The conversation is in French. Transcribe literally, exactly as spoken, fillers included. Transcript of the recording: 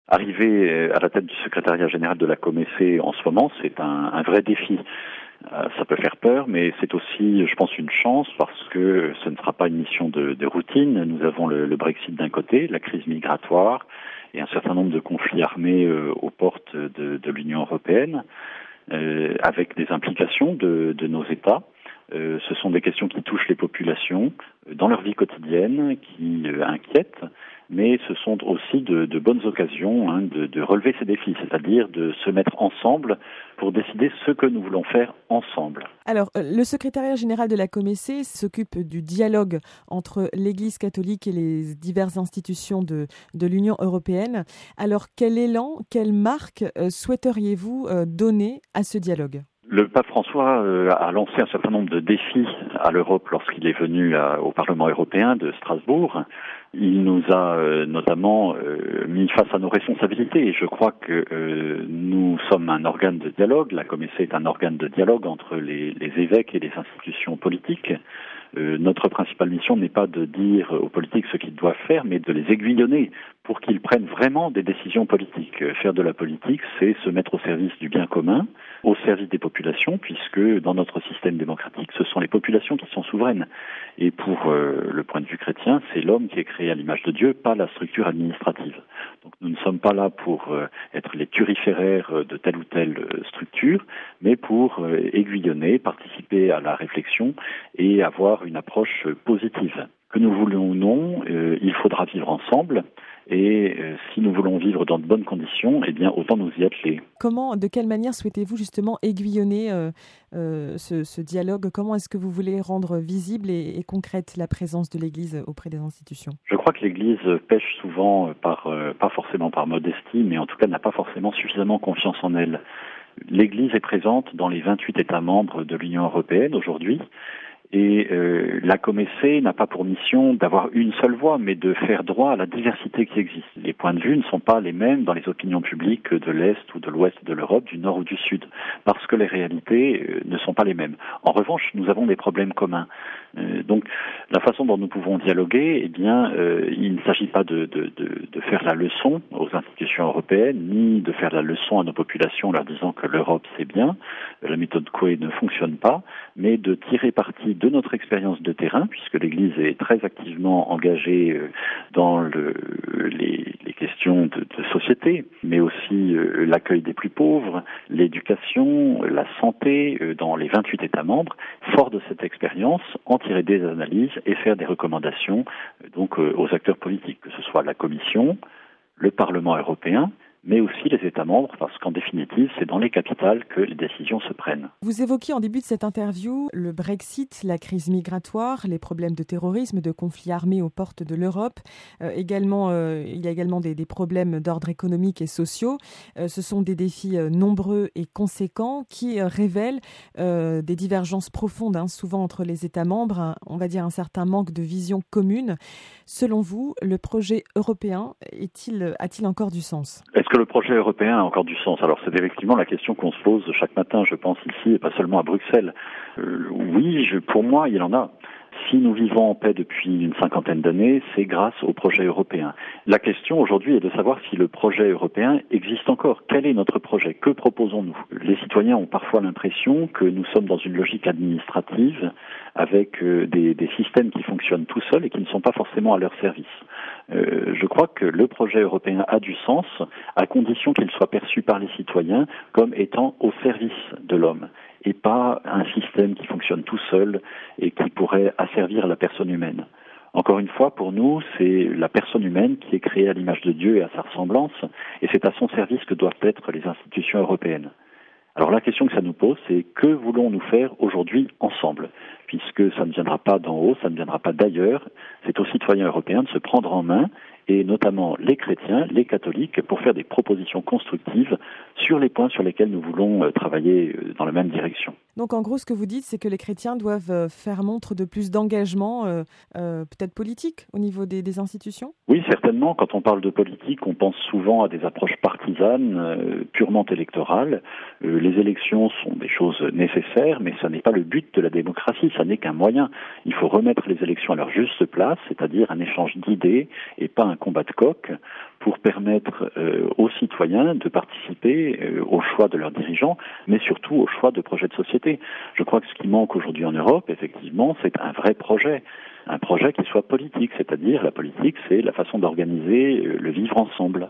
Arriver à la tête du secrétariat général de la Comessé en ce moment, c'est un, un vrai défi. Euh, ça peut faire peur, mais c'est aussi, je pense, une chance parce que ce ne sera pas une mission de, de routine. Nous avons le, le Brexit d'un côté, la crise migratoire et un certain nombre de conflits armés euh, aux portes de, de l'Union européenne, euh, avec des implications de, de nos États. Euh, ce sont des questions qui touchent les populations euh, dans leur vie quotidienne, qui euh, inquiètent, mais ce sont aussi de, de bonnes occasions hein, de, de relever ces défis, c'est-à-dire de se mettre ensemble pour décider ce que nous voulons faire ensemble. Alors, le secrétariat général de la Comessé s'occupe du dialogue entre l'Église catholique et les diverses institutions de, de l'Union européenne. Alors, quel élan, quelle marque euh, souhaiteriez-vous euh, donner à ce dialogue ? Le pape François euh, a lancé un certain nombre de défis à l'Europe lorsqu'il est venu à, au Parlement européen de Strasbourg. Il nous a euh, notamment euh, mis face à nos responsabilités et je crois que euh, nous sommes un organe de dialogue. La Comessé est un organe de dialogue entre les, les évêques et les institutions politiques. Euh, notre principale mission n'est pas de dire aux politiques ce qu'ils doivent faire, mais de les aiguillonner pour qu'ils prennent vraiment des décisions politiques. Faire de la politique, c'est se mettre au service du bien commun, au service des populations, puisque dans notre système démocratique, ce sont les populations qui sont souveraines. Et pour euh, le point de vue chrétien, c'est l'homme qui est créé à l'image de Dieu, pas la structure administrative. Donc nous ne sommes pas là pour euh, être les turiféraires de telle ou telle euh, structure, mais pour euh, aiguillonner, participer à la réflexion et avoir une approche positive. Que nous voulons ou non, euh, il faudra vivre ensemble. Et euh, si nous voulons vivre dans de bonnes conditions, eh bien, autant nous y atteler. Comment, de quelle manière souhaitez-vous justement aiguillonner euh, euh, ce, ce dialogue ? Comment est-ce que vous voulez rendre visible et, et concrète la présence de l'Église auprès des institutions ? Je crois que l'Église pêche souvent, par, euh, pas forcément par modestie, mais en tout cas n'a pas forcément suffisamment confiance en elle. L'Église est présente dans les vingt-huit États membres de l'Union européenne aujourd'hui. Et euh, la Comessé n'a pas pour mission d'avoir une seule voix, mais de faire droit à la diversité qui existe. Les points de vue ne sont pas les mêmes dans les opinions publiques de l'Est ou de l'Ouest de l'Europe, du Nord ou du Sud, parce que les réalités euh, ne sont pas les mêmes. En revanche, nous avons des problèmes communs. Euh, donc, la façon dont nous pouvons dialoguer, eh bien, euh, il ne s'agit pas de, de, de, de faire la leçon aux institutions européennes, ni de faire la leçon à nos populations en leur disant que l'Europe c'est bien, la méthode Coué ne fonctionne pas, mais de tirer parti de notre expérience de terrain, puisque l'Église est très activement engagée dans le, les, les questions de, de société, mais aussi l'accueil des plus pauvres, l'éducation, la santé dans les vingt-huit États membres. Fort de cette expérience, en tirer des analyses et faire des recommandations donc aux acteurs politiques, que ce soit la Commission, le Parlement européen, mais aussi les États membres, parce qu'en définitive, c'est dans les capitales que les décisions se prennent. Vous évoquiez en début de cette interview le Brexit, la crise migratoire, les problèmes de terrorisme, de conflits armés aux portes de l'Europe. Euh, également, euh, il y a également des, des problèmes d'ordre économique et sociaux. Euh, ce sont des défis euh, nombreux et conséquents qui euh, révèlent euh, des divergences profondes, hein, souvent entre les États membres, hein, on va dire un certain manque de vision commune. Selon vous, le projet européen est-il, a-t-il encore du sens ? Est-ce que le projet européen a encore du sens ? Alors c'est effectivement la question qu'on se pose chaque matin, je pense ici, et pas seulement à Bruxelles. Euh, oui, je, pour moi, il en a. Si nous vivons en paix depuis une cinquantaine d'années, c'est grâce au projet européen. La question aujourd'hui est de savoir si le projet européen existe encore. Quel est notre projet ? Que proposons-nous ? Les citoyens ont parfois l'impression que nous sommes dans une logique administrative avec euh, des, des systèmes qui fonctionnent tout seuls et qui ne sont pas forcément à leur service. Euh, je crois que le projet européen a du sens à condition qu'il soit perçu par les citoyens comme étant au service de l'homme et pas un système qui fonctionne tout seul et qui pourrait asservir la personne humaine. Encore une fois, pour nous, c'est la personne humaine qui est créée à l'image de Dieu et à sa ressemblance, et c'est à son service que doivent être les institutions européennes. Alors la question que ça nous pose, c'est que voulons-nous faire aujourd'hui ensemble ? Puisque ça ne viendra pas d'en haut, ça ne viendra pas d'ailleurs, c'est aux citoyens européens de se prendre en main, et notamment les chrétiens, les catholiques, pour faire des propositions constructives sur les points sur lesquels nous voulons travailler dans la même direction. Donc en gros, ce que vous dites, c'est que les chrétiens doivent faire montre de plus d'engagement, euh, euh, peut-être politique, au niveau des, des institutions ? Oui, certainement. Quand on parle de politique, on pense souvent à des approches partisanes, euh, purement électorales. Euh, les élections sont des choses nécessaires, mais ça n'est pas le but de la démocratie, ça n'est qu'un moyen. Il faut remettre les élections à leur juste place, c'est-à-dire un échange d'idées et pas un combat de coq, pour permettre euh, aux citoyens de participer euh, au choix de leurs dirigeants, mais surtout au choix de projets de société. Je crois que ce qui manque aujourd'hui en Europe, effectivement, c'est un vrai projet. Un projet qui soit politique, c'est-à-dire la politique, c'est la façon d'organiser le vivre ensemble.